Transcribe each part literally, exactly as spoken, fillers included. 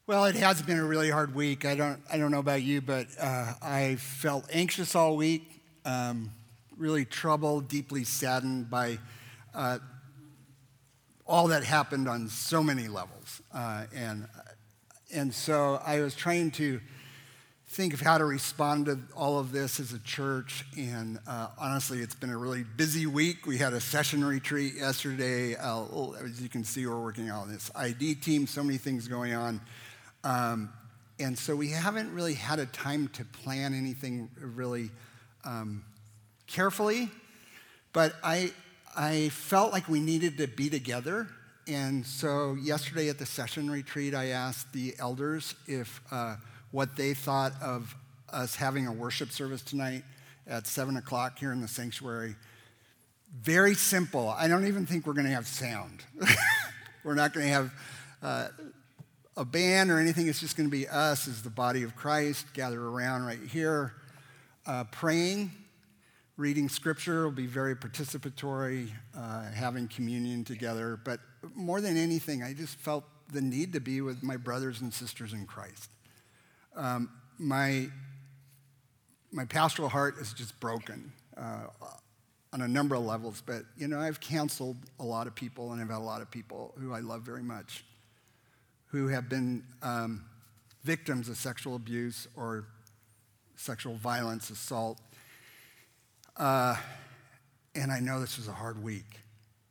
Well, it has been a really hard week. I don't, I don't know about you, but uh, I felt anxious all week, um, really troubled, deeply saddened by uh, all that happened on so many levels. Uh, and, and so I was trying to think of how to respond to all of this as a church. And uh, honestly, it's been a really busy week. We had a session retreat yesterday. Uh, as you can see, we're working on this I D team, so many things going on. Um, and so we haven't really had a time to plan anything really um, carefully, but I I felt like we needed to be together. And so yesterday at the session retreat, I asked the elders if uh, what they thought of us having a worship service tonight at seven o'clock here in the sanctuary. Very simple. I don't even think we're going to have sound. We're not going to have uh, a band or anything. It's just going to be us as the body of Christ gathered around right here, uh, praying, reading scripture. Will be very participatory, uh, having communion together. But more than anything, I just felt the need to be with my brothers and sisters in Christ. Um, my my pastoral heart is just broken uh, on a number of levels. But you know, I've counseled a lot of people, and I've had a lot of people who I love very much, who have been um, victims of sexual abuse or sexual violence, assault. Uh, and I know this was a hard week.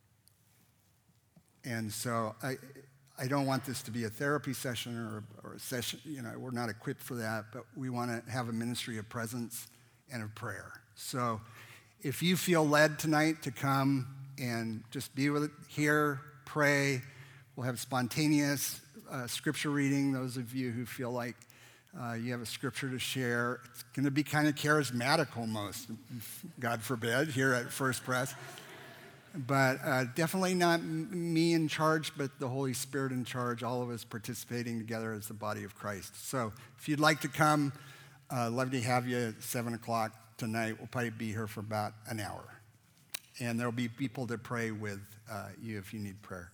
And so I I don't want this to be a therapy session or, or a session, you know, we're not equipped for that, but we want to have a ministry of presence and of prayer. So if you feel led tonight to come and just be with it here, pray, we'll have spontaneous Uh, scripture reading. Those of you who feel like uh, you have a scripture to share, it's going to be kind of charismatic almost, God forbid, here at First Pres. But uh, definitely not m- me in charge, but the Holy Spirit in charge, all of us participating together as the body of Christ. So if you'd like to come, uh, love to have you at seven o'clock tonight. We'll probably be here for about an hour. And there'll be people to pray with uh, you if you need prayer.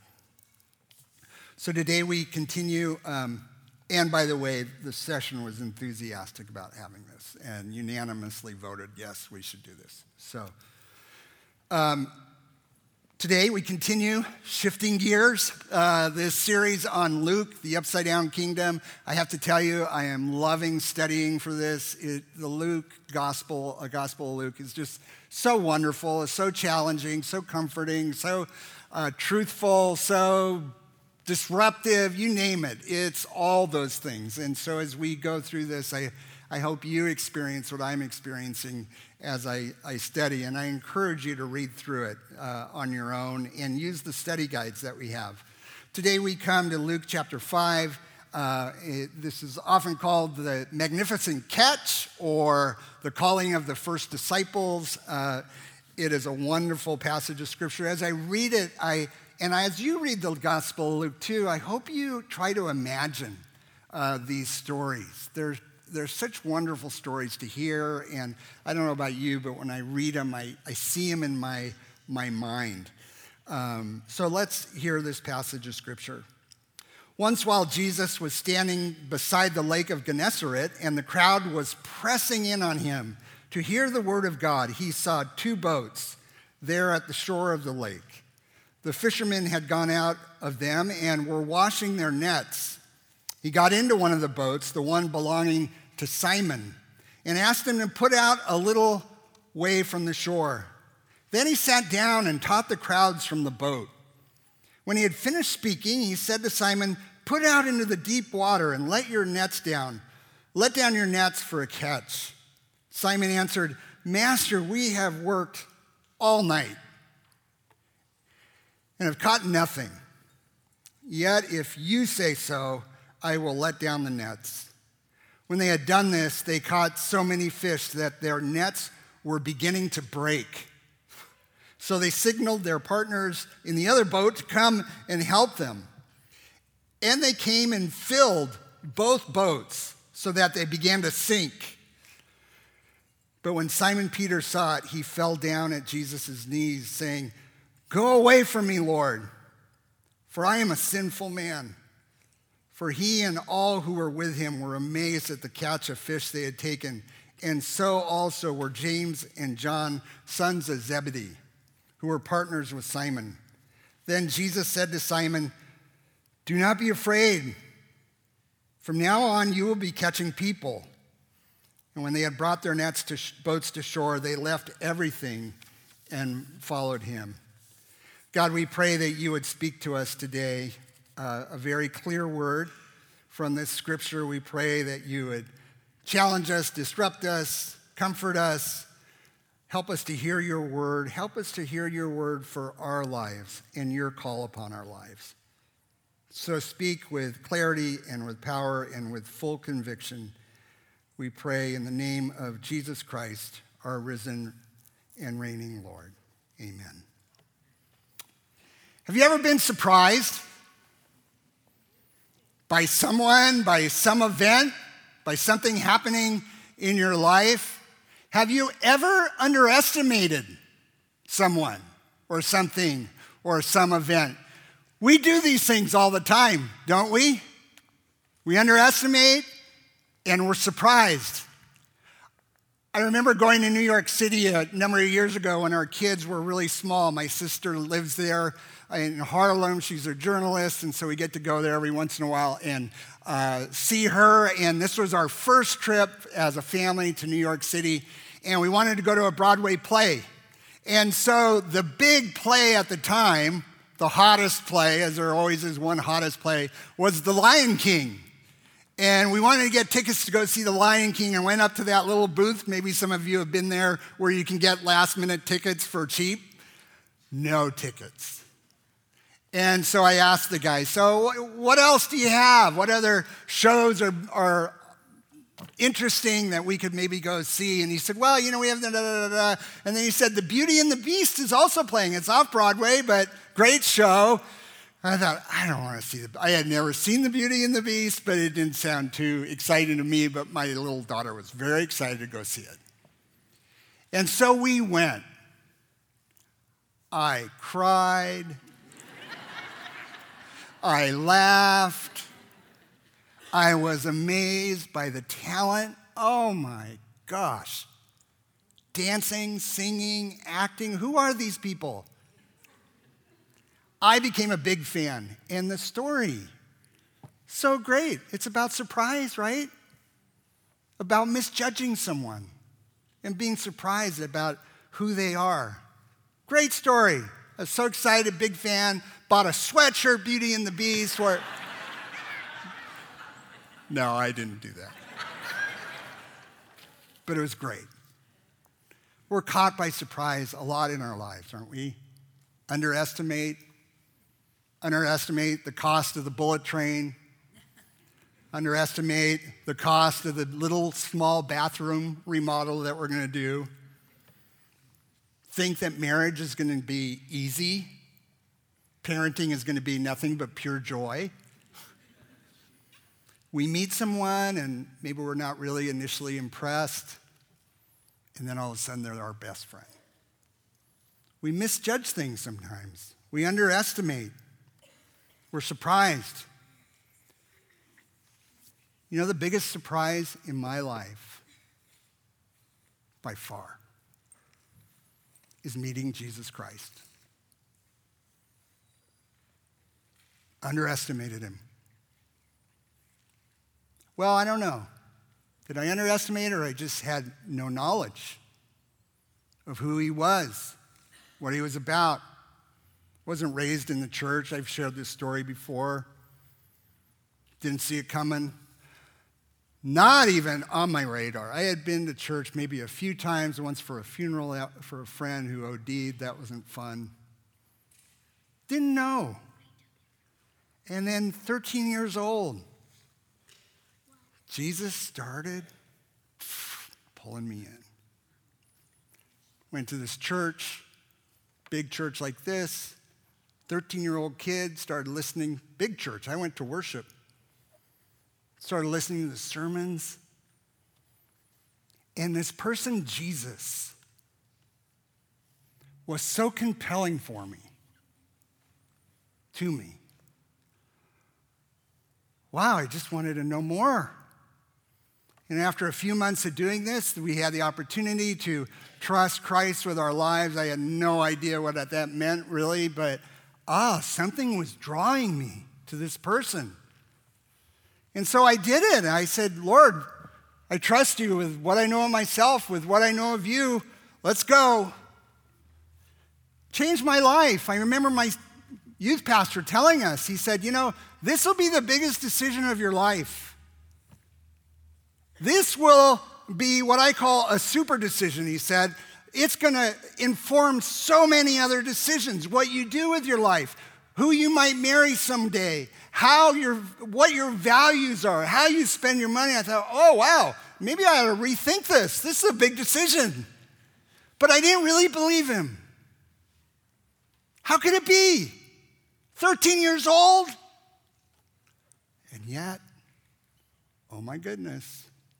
So today we continue, um, and by the way, the session was enthusiastic about having this and unanimously voted, yes, we should do this. So um, today we continue shifting gears, uh, this series on Luke, the Upside Down Kingdom. I have to tell you, I am loving studying for this. It, the Luke Gospel, a Gospel of Luke is just so wonderful, it's so challenging, so comforting, so uh, truthful, so disruptive, you name it. It's all those things. And so as we go through this, I, I hope you experience what I'm experiencing as I, I study. And I encourage you to read through it uh, on your own and use the study guides that we have. Today we come to Luke chapter five. Uh, it, this is often called the Magnificent Catch or the calling of the first disciples. Uh, it is a wonderful passage of scripture. As I read it, I And as you read the Gospel of Luke too, I hope you try to imagine uh, these stories. There's, there's such wonderful stories to hear, and I don't know about you, but when I read them, I, I see them in my, my mind. Um, so let's hear this passage of Scripture. Once while Jesus was standing beside the lake of Gennesaret, and the crowd was pressing in on him to hear the word of God, he saw two boats there at the shore of the lake. The fishermen had gone out of them and were washing their nets. He got into one of the boats, the one belonging to Simon, and asked him to put out a little way from the shore. Then he sat down and taught the crowds from the boat. When he had finished speaking, he said to Simon, "Put out into the deep water and let your nets down. Let down your nets for a catch." Simon answered, "Master, we have worked all night and have caught nothing. Yet if you say so, I will let down the nets." When they had done this, they caught so many fish that their nets were beginning to break. So they signaled their partners in the other boat to come and help them. And they came and filled both boats so that they began to sink. But when Simon Peter saw it, he fell down at Jesus' knees, saying, "Go away from me, Lord, for I am a sinful man." For he and all who were with him were amazed at the catch of fish they had taken, and so also were James and John, sons of Zebedee, who were partners with Simon. Then Jesus said to Simon, "Do not be afraid. From now on you will be catching people." And when they had brought their nets to sh- boats to shore, they left everything and followed him. God, we pray that you would speak to us today uh, a very clear word from this scripture. We pray that you would challenge us, disrupt us, comfort us, help us to hear your word. Help us to hear your word for our lives and your call upon our lives. So speak with clarity and with power and with full conviction. We pray in the name of Jesus Christ, our risen and reigning Lord. Amen. Have you ever been surprised by someone, by some event, by something happening in your life? Have you ever underestimated someone or something or some event? We do these things all the time, don't we? We underestimate and we're surprised. I remember going to New York City a number of years ago when our kids were really small. My sister lives there in Harlem. She's a journalist, and so we get to go there every once in a while and uh, see her. And this was our first trip as a family to New York City, and we wanted to go to a Broadway play. And so the big play at the time, the hottest play, as there always is one hottest play, was The Lion King. And we wanted to get tickets to go see The Lion King and went up to that little booth. Maybe some of you have been there where you can get last minute tickets for cheap. No tickets. And so I asked the guy, so what else do you have? What other shows are, are interesting that we could maybe go see? And he said, well, you know, we have da da da da. And then he said, The Beauty and the Beast is also playing. It's off Broadway, but great show. I thought, I don't want to see the, I had never seen The Beauty and the Beast, but it didn't sound too exciting to me, but my little daughter was very excited to go see it. And so we went. I cried. I laughed. I was amazed by the talent. Oh my gosh. Dancing, singing, acting. Who are these people? I became a big fan. And the story, so great. It's about surprise, right? About misjudging someone and being surprised about who they are. Great story. I was so excited, big fan. Bought a sweatshirt, Beauty and the Beast. Or... No, I didn't do that. But it was great. We're caught by surprise a lot in our lives, aren't we? Underestimate, underestimate the cost of the bullet train. Underestimate the cost of the little small bathroom remodel that we're going to do. Think that marriage is going to be easy. Parenting is going to be nothing but pure joy. We meet someone and maybe we're not really initially impressed, and then all of a sudden they're our best friend. We misjudge things sometimes. We underestimate. We're surprised. You know, the biggest surprise in my life, by far, is meeting Jesus Christ. Underestimated him. Well, I don't know. Did I underestimate or I just had no knowledge of who he was, what he was about? Wasn't raised in the church. I've shared this story before. Didn't see it coming. Not even on my radar. I had been to church maybe a few times, once for a funeral for a friend who O D'd. That wasn't fun. Didn't know. And then thirteen years old, Jesus started pulling me in. Went to this church, big church like this. thirteen-year-old kid started listening, big church. I went to worship. Started listening to the sermons. And this person, Jesus, was so compelling for me, to me. wow, I just wanted to know more. And after a few months of doing this, we had the opportunity to trust Christ with our lives. I had no idea what that meant really, but ah, something was drawing me to this person. And so I did it. I said, Lord, I trust you with what I know of myself, with what I know of you. Let's go. Changed my life. I remember my youth pastor telling us, he said, you know, this will be the biggest decision of your life. This will be what I call a super decision, he said. It's going to inform so many other decisions, what you do with your life, who you might marry someday, how your, what your values are, how you spend your money. I thought, oh, wow, maybe I ought to rethink this. This is a big decision. But I didn't really believe him. How could it be? thirteen years old? And yet, oh my goodness,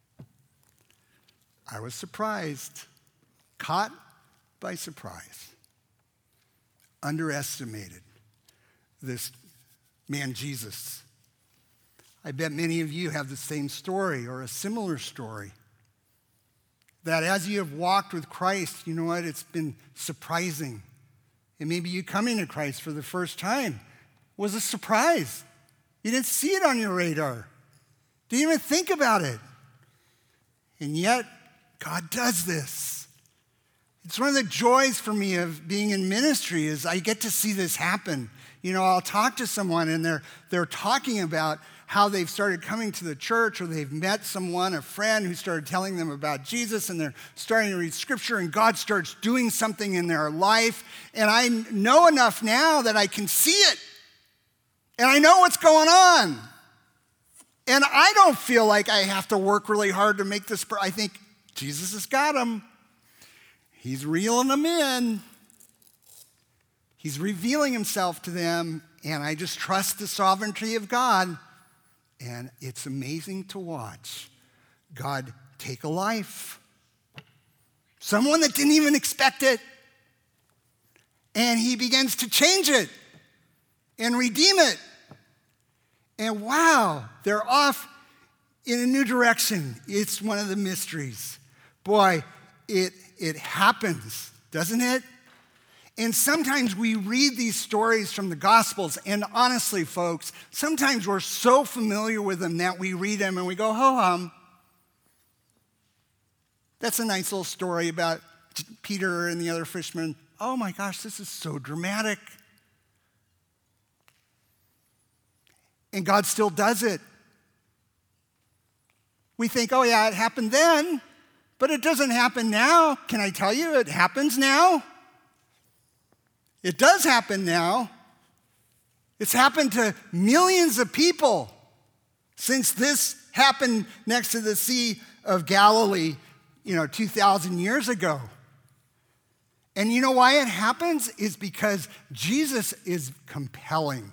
I was surprised, caught by surprise, underestimated this man Jesus. I bet many of you have the same story or a similar story. That as you have walked with Christ, you know what, it's been surprising. And maybe you coming to Christ for the first time was a surprise. You didn't see it on your radar. Didn't even think about it. And yet, God does this. It's one of the joys for me of being in ministry is I get to see this happen. You know, I'll talk to someone and they're they're talking about how they've started coming to the church or they've met someone, a friend who started telling them about Jesus and they're starting to read scripture and God starts doing something in their life. And I know enough now that I can see it. And I know what's going on. And I don't feel like I have to work really hard to make this. I think Jesus has got them. He's reeling them in. He's revealing himself to them. And I just trust the sovereignty of God. And it's amazing to watch God take a life. Someone that didn't even expect it. And he begins to change it and redeem it. And wow, they're off in a new direction. It's one of the mysteries. Boy, it, it happens, doesn't it? And sometimes we read these stories from the Gospels, and honestly, folks, sometimes we're so familiar with them that we read them and we go, ho-hum. That's a nice little story about Peter and the other fishermen. Oh my gosh, this is so dramatic. And God still does it. We think, oh yeah, it happened then, but it doesn't happen now. Can I tell you, it happens now? It does happen now. It's happened to millions of people since this happened next to the Sea of Galilee, you know, two thousand years ago. And you know why it happens? Is because Jesus is compelling.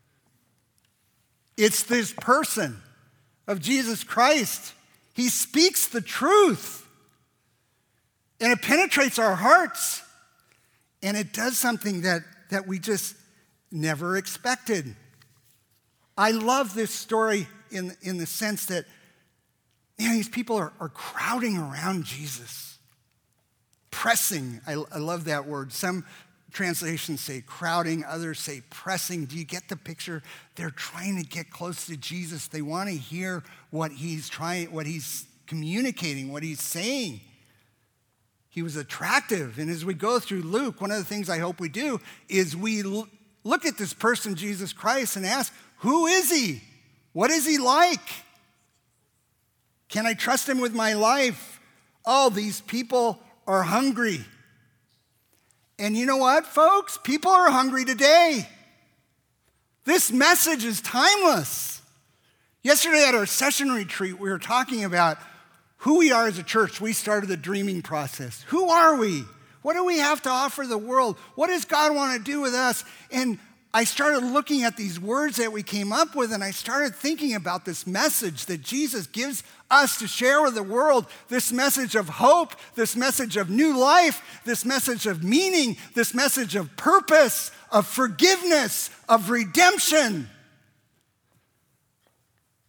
It's this person of Jesus Christ. He speaks the truth. And it penetrates our hearts. And it does something that, that we just never expected. I love this story in, in the sense that, man, these people are, are crowding around Jesus. Pressing, I, I love that word. Some translations say crowding, others say pressing. Do you get the picture? They're trying to get close to Jesus. They want to hear what he's trying, what he's communicating, what he's saying. He was attractive. And as we go through Luke, one of the things I hope we do is we look at this person, Jesus Christ, and ask, who is he? What is he like? Can I trust him with my life? Oh, these people are hungry. And you know what, folks? People are hungry today. This message is timeless. Yesterday at our session retreat, we were talking about who we are as a church. We started the dreaming process. Who are we? What do we have to offer the world? What does God want to do with us? And I started looking at these words that we came up with, and I started thinking about this message that Jesus gives us to share with the world, this message of hope, this message of new life, this message of meaning, this message of purpose, of forgiveness, of redemption.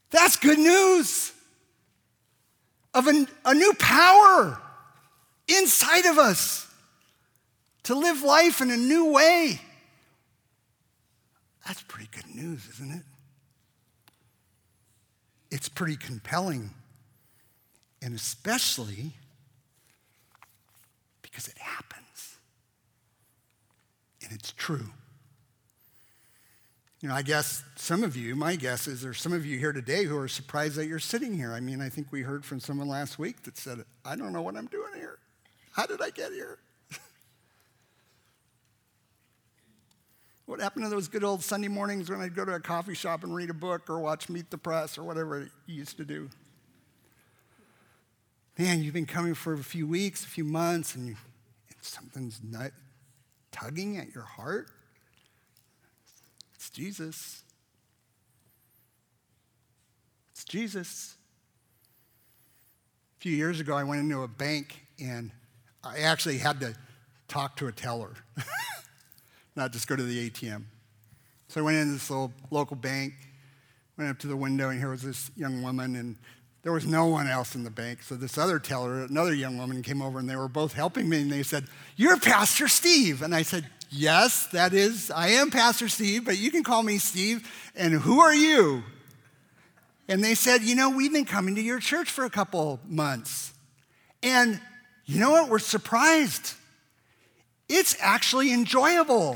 That's good news of a, a new power inside of us to live life in a new way. That's pretty good news, isn't it? It's pretty compelling, and especially because it happens, and it's true. You know, I guess some of you, my guess is there's some of you here today who are surprised that you're sitting here. I mean, I think we heard from someone last week that said, I don't know what I'm doing here. How did I get here? What happened to those good old Sunday mornings when I'd go to a coffee shop and read a book or watch Meet the Press or whatever you used to do? Man, you've been coming for a few weeks, a few months, and, you, and something's not tugging at your heart. It's Jesus. It's Jesus. A few years ago, I went into a bank, and I actually had to talk to a teller, not just go to the A T M. So I went into this little local bank, went up to the window, and here was this young woman, and there was no one else in the bank. So this other teller, another young woman, came over, and they were both helping me, and they said, "You're Pastor Steve." And I said, "Yes, that is, I am Pastor Steve, but you can call me Steve. And who are you?" And they said, "You know, we've been coming to your church for a couple months. And you know what? We're surprised. It's actually enjoyable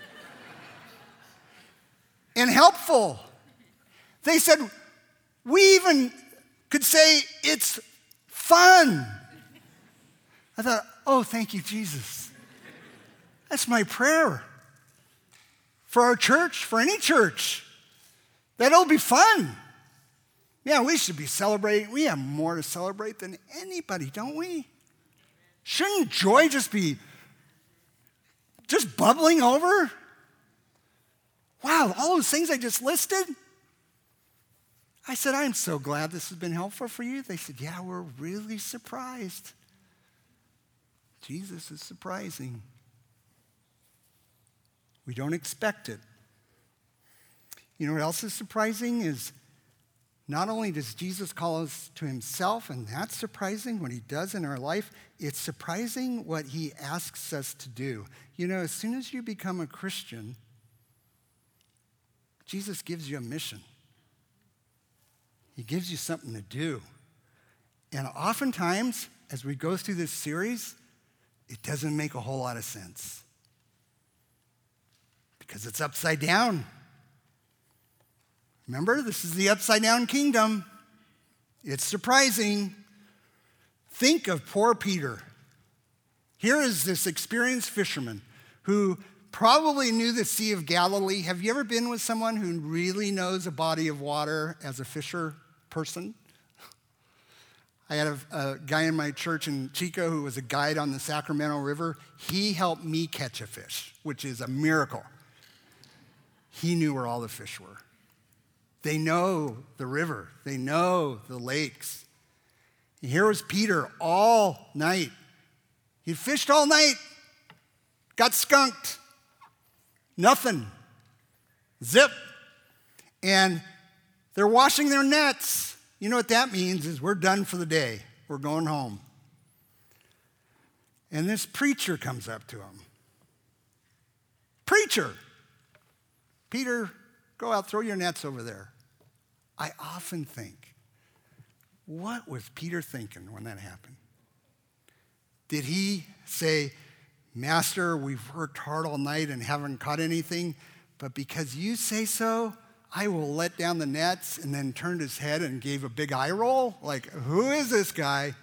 and helpful." They said, "We even could say it's fun." I thought, oh, thank you, Jesus. That's my prayer for our church, for any church, that it'll be fun. Yeah, we should be celebrating. We have more to celebrate than anybody, don't we? Shouldn't joy just be just bubbling over? Wow, all those things I just listed? I said, "I'm so glad this has been helpful for you." They said, "Yeah, we're really surprised." Jesus is surprising. We don't expect it. You know what else is surprising is not only does Jesus call us to himself, and that's surprising what he does in our life, it's surprising what he asks us to do. You know, as soon as you become a Christian, Jesus gives you a mission. He gives you something to do. And oftentimes, as we go through this series, it doesn't make a whole lot of sense because it's upside down. Remember, this is the upside down kingdom. It's surprising. Think of poor Peter. Here is this experienced fisherman who probably knew the Sea of Galilee. Have you ever been with someone who really knows a body of water as a fisher person? I had a, a guy in my church in Chico who was a guide on the Sacramento River. He helped me catch a fish, which is a miracle. He knew where all the fish were. They know the river. They know the lakes. And here was Peter all night. He fished all night, got skunked. Nothing. Zip. And they're washing their nets. You know what that means is we're done for the day. We're going home. And this preacher comes up to him. Preacher. "Peter, go out, throw your nets over there." I often think, what was Peter thinking when that happened? Did he say, "Master, we've worked hard all night and haven't caught anything, but because you say so, I will let down the nets," and then turned his head and gave a big eye roll? Like, who is this guy?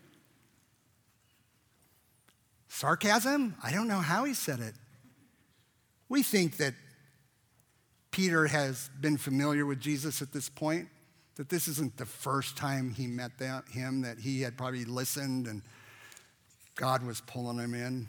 Sarcasm? I don't know how he said it. We think that Peter has been familiar with Jesus at this point, that this isn't the first time he met that, him, that he had probably listened and God was pulling him in.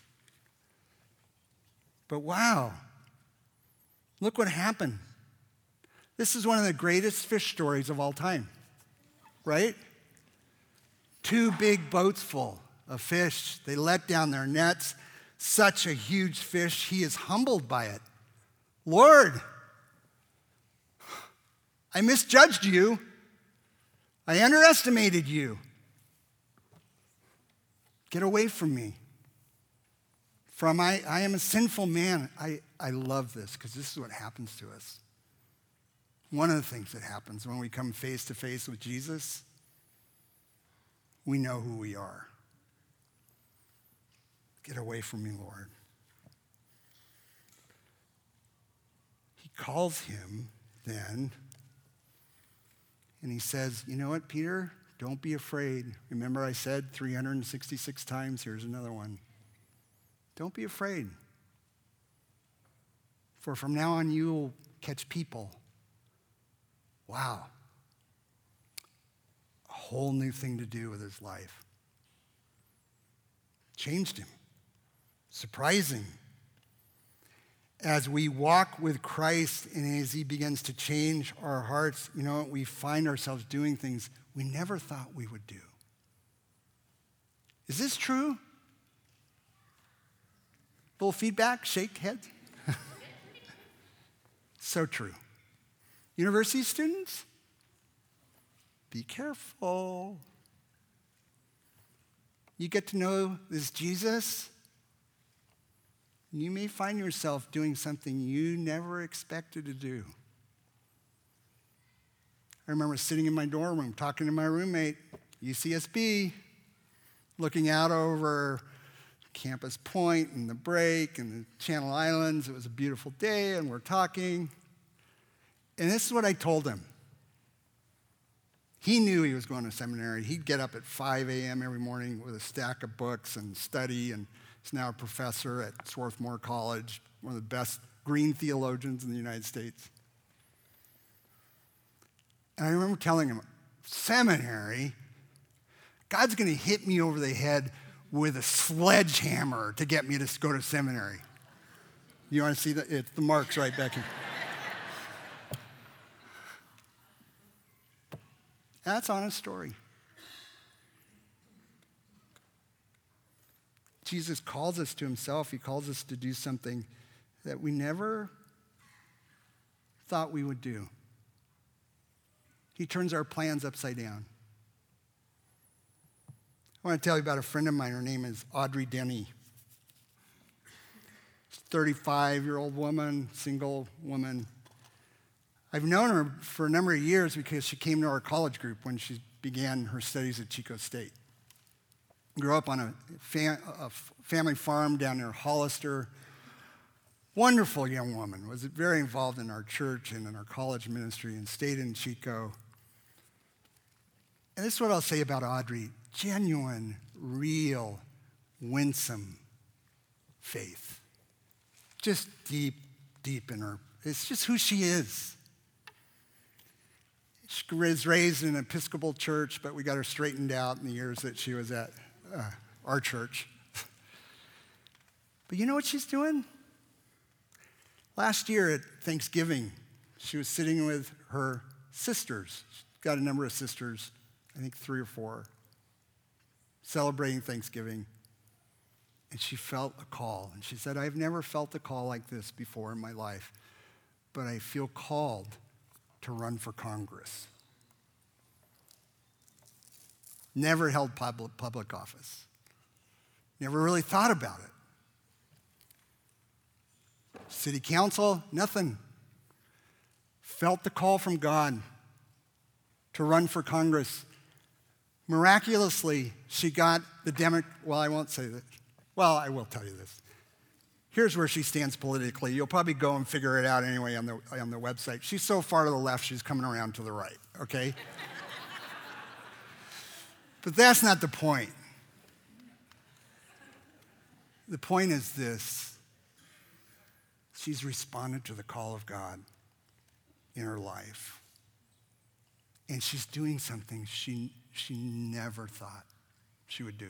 But wow, look what happened. This is one of the greatest fish stories of all time, right? Two big boats full of fish. They let down their nets. Such a huge fish. He is humbled by it. "Lord, I misjudged you. I underestimated you. Get away from me. From I, I am a sinful man. I, I love this because this is what happens to us. One of the things that happens when we come face to face with Jesus, we know who we are. Get away from me, Lord. He calls him then, and he says, you know what, Peter? Don't be afraid. Remember I said three hundred sixty-six times, here's another one. Don't be afraid. For from now on you will catch people. Wow. A whole new thing to do with his life. Changed him. Surprising. As we walk with Christ and as he begins to change our hearts, you know, we find ourselves doing things we never thought we would do. Is this true? Little feedback, shake head. So true. University students, be careful. You get to know this Jesus, you may find yourself doing something you never expected to do. I remember sitting in my dorm room talking to my roommate, U C S B, looking out over Campus Point and the break and the Channel Islands. It was a beautiful day, and we're talking. And this is what I told him. He knew he was going to seminary. He'd get up at five a.m. every morning with a stack of books and study, and he's now a professor at Swarthmore College, one of the best green theologians in the United States. And I remember telling him, seminary? God's going to hit me over the head with a sledgehammer to get me to go to seminary. You want to see the, it, the marks right back here. That's honest story. Jesus calls us to himself. He calls us to do something that we never thought we would do. He turns our plans upside down. I want to tell you about a friend of mine. Her name is Audrey Denny. thirty-five-year-old woman, single woman. I've known her for a number of years because she came to our college group when she began her studies at Chico State. Grew up on a, fam- a family farm down near Hollister. Wonderful young woman. Was very involved in our church and in our college ministry and stayed in Chico. And this is what I'll say about Audrey. Genuine, real, winsome faith. Just deep, deep in her. It's just who she is. She was raised in an Episcopal church, but we got her straightened out in the years that she was at uh, our church. But you know what she's doing? Last year at Thanksgiving, she was sitting with her sisters. She's got a number of sisters, I think three or four, celebrating Thanksgiving. And she felt a call. And she said, I've never felt a call like this before in my life, but I feel called to run for Congress. Never held public, public office. Never really thought about it. City council, nothing. Felt the call from God to run for Congress. Miraculously, she got the Demo- well, I won't say that. Well, I will tell you this. Here's where she stands politically. You'll probably go and figure it out anyway on the, on the website. She's so far to the left, she's coming around to the right, okay? But that's not the point. The point is this. She's responded to the call of God in her life. And she's doing something she, she never thought she would do.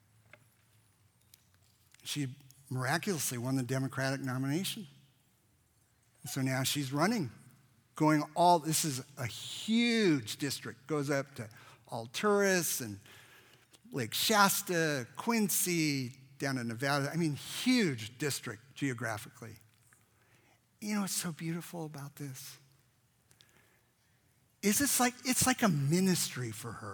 She miraculously won the Democratic nomination. So now she's running, going all, this is a huge district, goes up to Alturas and Lake Shasta, Quincy, down in Nevada. I mean, huge district geographically. You know what's so beautiful about this? is it's like, it's like a ministry for her.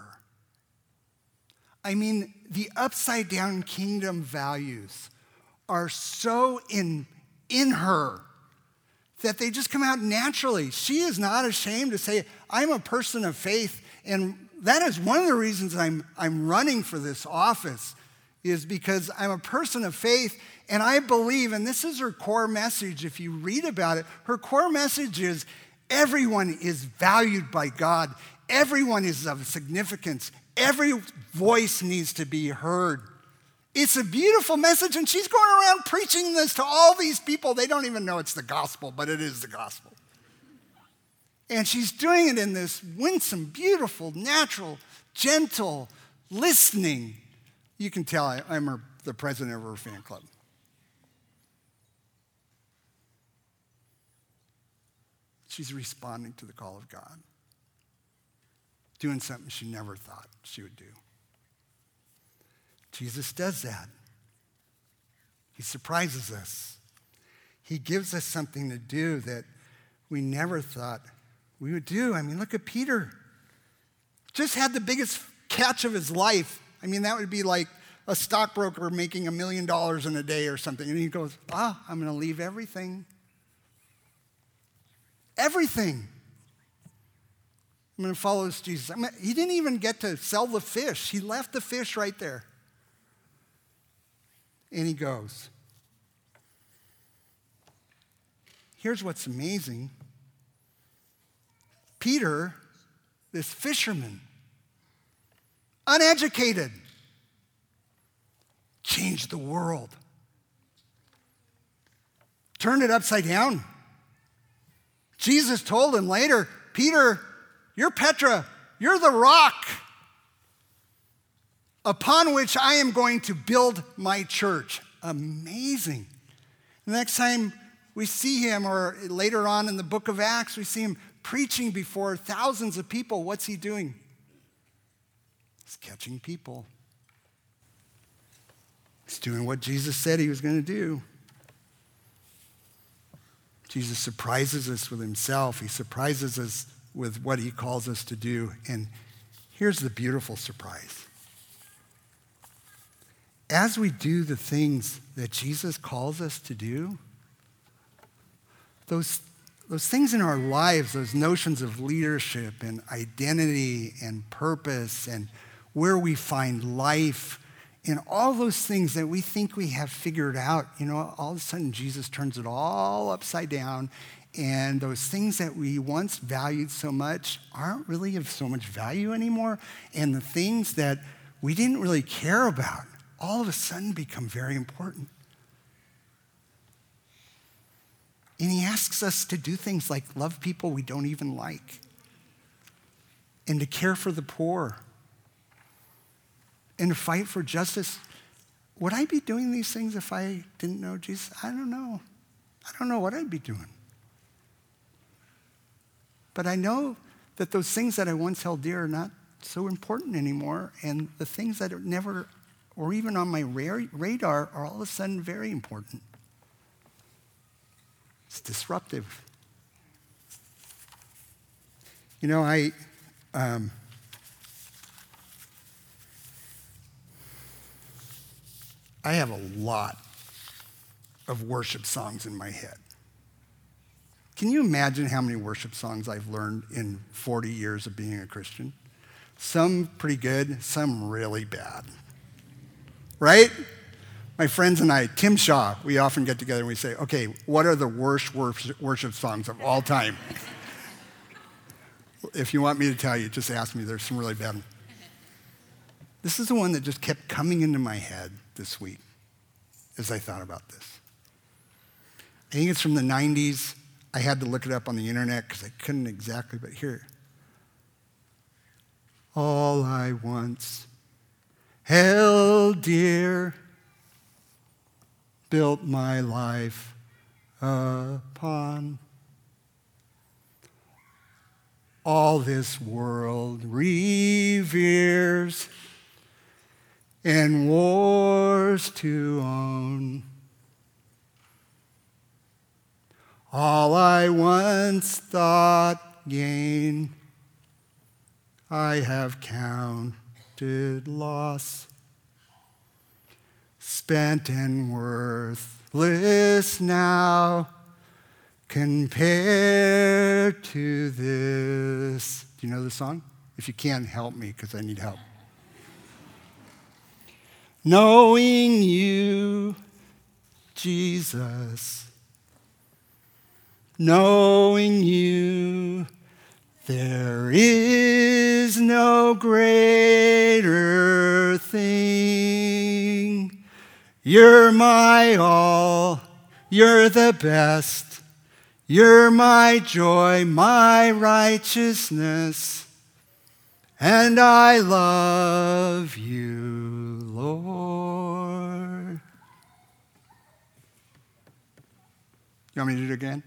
I mean, the upside down kingdom values are so in, in her that they just come out naturally. She is not ashamed to say, I'm a person of faith, and that is one of the reasons I'm, I'm running for this office, is because I'm a person of faith, and I believe, and this is her core message, if you read about it, her core message is everyone is valued by God. Everyone is of significance. Every voice needs to be heard. It's a beautiful message, and she's going around preaching this to all these people. They don't even know it's the gospel, but it is the gospel. And she's doing it in this winsome, beautiful, natural, gentle, listening. You can tell I, I'm her, the president of her fan club. She's responding to the call of God, doing something she never thought she would do. Jesus does that. He surprises us. He gives us something to do that we never thought we would do. I mean, look at Peter. Just had the biggest catch of his life. I mean, that would be like a stockbroker making a million dollars in a day or something. And he goes, ah, I'm going to leave everything. Everything. I'm going to follow this Jesus. I mean, he didn't even get to sell the fish. He left the fish right there. And he goes. Here's what's amazing. Peter, this fisherman, uneducated, changed the world. Turned it upside down. Jesus told him later, Peter, you're Petra, you're the rock upon which I am going to build my church. Amazing. The next time we see him, or later on in the book of Acts, we see him preaching before thousands of people. What's he doing? He's catching people. He's doing what Jesus said he was going to do. Jesus surprises us with himself. He surprises us with what he calls us to do. And here's the beautiful surprise. As we do the things that Jesus calls us to do, those, those things in our lives, those notions of leadership and identity and purpose and where we find life and all those things that we think we have figured out, you know, all of a sudden Jesus turns it all upside down, and those things that we once valued so much aren't really of so much value anymore, and the things that we didn't really care about all of a sudden become very important. And he asks us to do things like love people we don't even like, and to care for the poor, and to fight for justice. Would I be doing these things if I didn't know Jesus? I don't know. I don't know what I'd be doing. But I know that those things that I once held dear are not so important anymore, and the things that are never or even on my radar are all of a sudden very important. It's disruptive. You know, I um, I have a lot of worship songs in my head. Can you imagine how many worship songs I've learned in forty years of being a Christian? Some pretty good, some really bad. Right? My friends and I, Tim Shaw, we often get together and we say, okay, what are the worst worship songs of all time? If you want me to tell you, just ask me. There's some really bad ones. This is the one that just kept coming into my head this week as I thought about this. I think it's from the nineties. I had to look it up on the internet because I couldn't exactly, but here. All I once held dear, built my life upon. All this world reveres and wars to own. All I once thought gain I have counted loss, spent and worthless now, compared to this. Do you know the song? If you can, help me, because I need help. Knowing you, Jesus, knowing you, there is no greater thing. You're my all, you're the best, you're my joy, my righteousness, and I love you, Lord. You want me to do it again?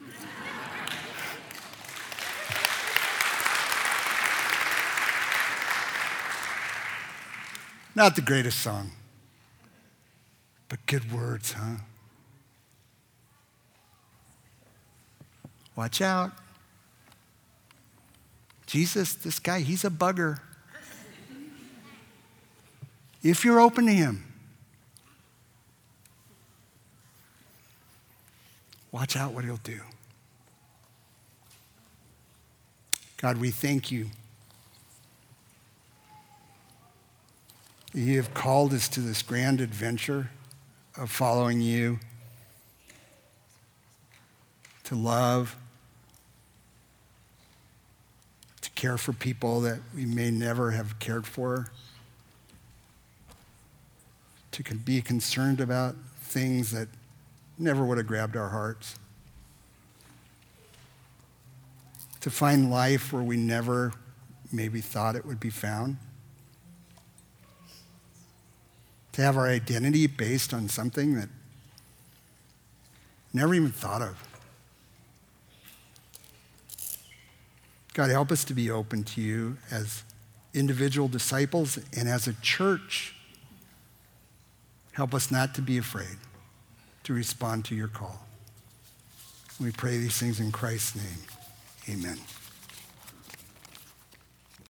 Not the greatest song, but good words, huh? Watch out. Jesus, this guy, he's a bugger. If you're open to him, watch out what he'll do. God, we thank you. You have called us to this grand adventure of following you, to love, to care for people that we may never have cared for, to be concerned about things that never would have grabbed our hearts, to find life where we never maybe thought it would be found, to have our identity based on something that never even thought of. God, help us to be open to you as individual disciples and as a church. Help us not to be afraid to respond to your call. We pray these things in Christ's name. Amen.